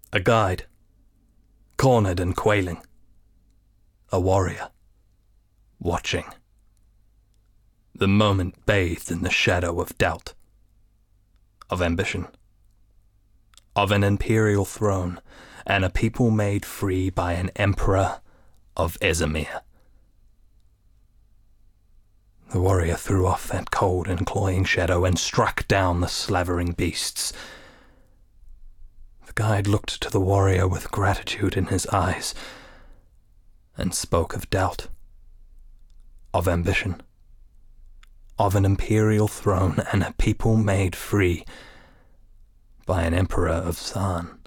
A guide, cornered and quailing. A warrior, watching. The moment bathed in the shadow of doubt, of ambition, of an imperial throne, and a people made free by an emperor of Ezamir. The warrior threw off that cold and cloying shadow and struck down the slavering beasts. The guide looked to the warrior with gratitude in his eyes, and spoke of doubt, of ambition, of an imperial throne and a people made free by an emperor of Zaan.